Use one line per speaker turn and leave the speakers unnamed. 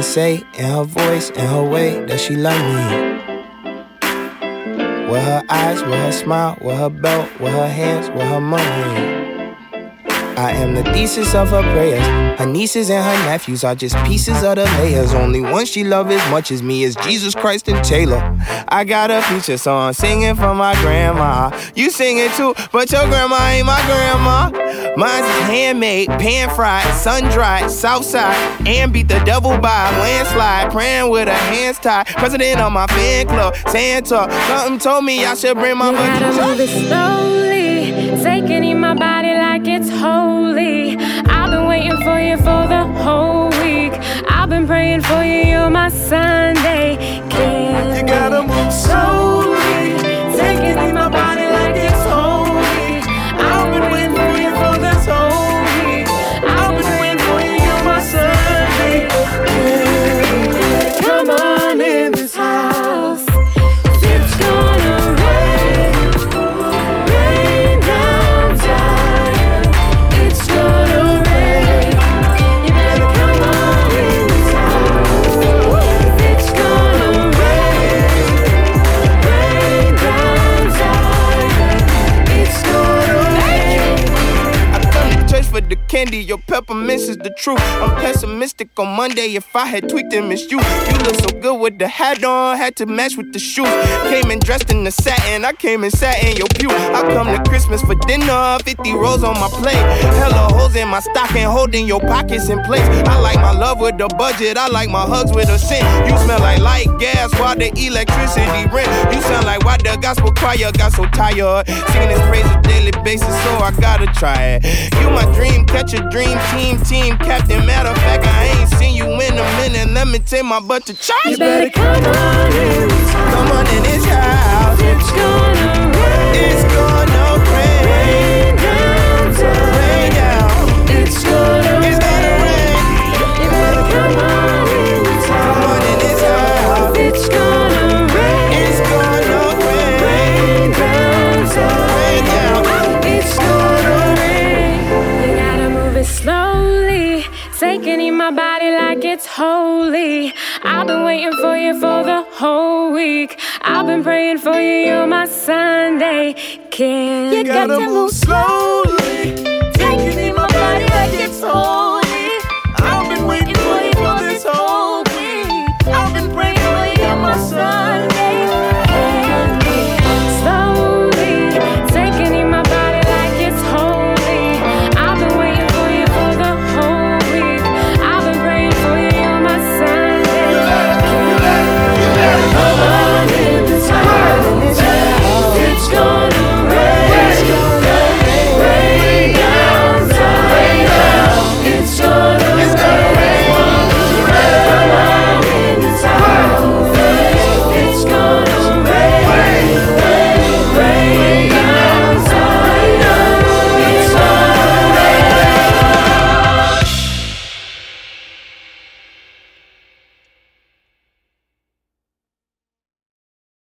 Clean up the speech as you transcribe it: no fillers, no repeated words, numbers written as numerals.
can say in her voice, in her way, that she love me. With her eyes, with her smile, with her belt, with her hands, with her money. I am the thesis of her prayers. Her nieces and her nephews are just pieces of the layers. Only one she love as much as me is Jesus Christ and Taylor. I got a feature song singing for my grandma. You sing it too, but your grandma ain't my grandma. Mine's is handmade, pan-fried, sun-dried, southside, and beat the devil by a landslide. Praying with her hands tied. President of my fan club, Santa. Something told me I should bring my
you gotta move it slowly, taking in my body like it's holy. I've been waiting for you for the whole week. I've been praying for you, you're my Sunday candy.
You gotta move
slowly, taking in my body like it's holy. I've been waiting for you for this whole week. I've been waiting for you, you're my Sunday candy. Come on in this house. It's gonna rain, rain down time. It's gonna rain. You better come on in this house. It's gonna rain, rain down time. It's gonna rain.
I come to church for the candy, your peppermints is the truth. I'm pessimistic on Monday, if I had tweaked and missed you. You look so good with the hat on, had to match with the shoes. Came in dressed in the satin, I came and sat in your pew. I come to Christmas for dinner, 50 rolls on my plate. Hella holes in my stocking, holding your pockets in place. I like my love with the budget, I like my hugs with a scent. You smell like light gas while the electricity rent. You sound like why the gospel choir got so tired. Singing this praise on a daily basis, so I gotta try it. You my dream catcher, dream team captain. Matter of fact, I ain't seen you in a minute. Let me take my butt to church.
You better come on in this house.
Come on in this house.
It's gonna rain.
It's gonna rain.
Rain down time.
Rain down.
It's gonna
It's gonna rain.
You better come on in this house.
Come on in this house.
It's gonna rain.
It's gonna rain.
Rain down time.
Rain down.
It's gonna rain. You gotta move it slowly, taking in my body like it's holy. I've been waiting for you for the whole week. I've been praying for you, you're my Sunday candy.
You gotta move slowly.